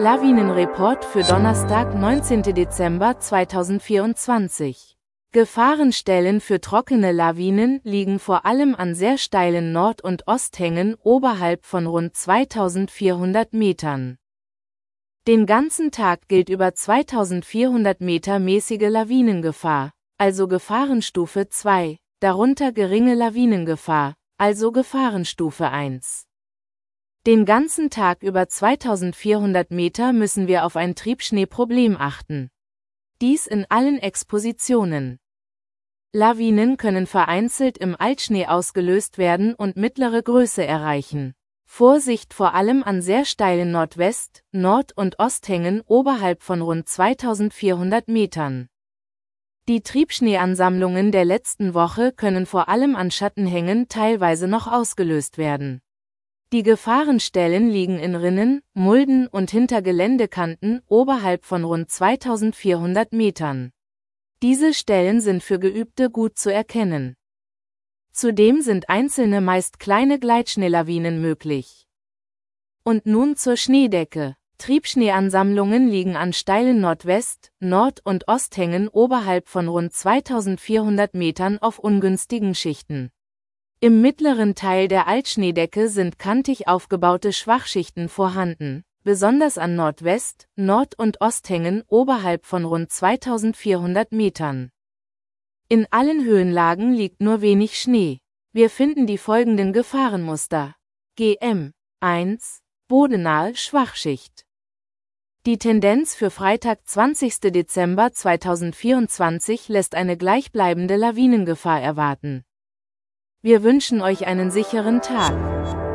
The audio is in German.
Lawinenreport für Donnerstag, 19. Dezember 2024. Gefahrenstellen für trockene Lawinen liegen vor allem an sehr steilen Nord- und Osthängen oberhalb von rund 2400 Metern. Den ganzen Tag gilt über 2400 Meter mäßige Lawinengefahr, also Gefahrenstufe 2, darunter geringe Lawinengefahr, also Gefahrenstufe 1. Den ganzen Tag über 2400 Meter müssen wir auf ein Triebschneeproblem achten. Dies in allen Expositionen. Lawinen können vereinzelt im Altschnee ausgelöst werden und mittlere Größe erreichen. Vorsicht vor allem an sehr steilen Nordwest-, Nord- und Osthängen oberhalb von rund 2400 Metern. Die Triebschneeansammlungen der letzten Woche können vor allem an Schattenhängen teilweise noch ausgelöst werden. Die Gefahrenstellen liegen in Rinnen, Mulden und hinter Geländekanten oberhalb von rund 2400 Metern. Diese Stellen sind für Geübte gut zu erkennen. Zudem sind einzelne meist kleine Gleitschneelawinen möglich. Und nun zur Schneedecke. Triebschneeansammlungen liegen an steilen Nordwest-, Nord- und Osthängen oberhalb von rund 2400 Metern auf ungünstigen Schichten. Im mittleren Teil der Altschneedecke sind kantig aufgebaute Schwachschichten vorhanden, besonders an Nordwest-, Nord- und Osthängen oberhalb von rund 2400 Metern. In allen Höhenlagen liegt nur wenig Schnee. Wir finden die folgenden Gefahrenmuster. GM 1. Bodennahe Schwachschicht. Die Tendenz für Freitag, 20. Dezember 2024 lässt eine gleichbleibende Lawinengefahr erwarten. Wir wünschen euch einen sicheren Tag.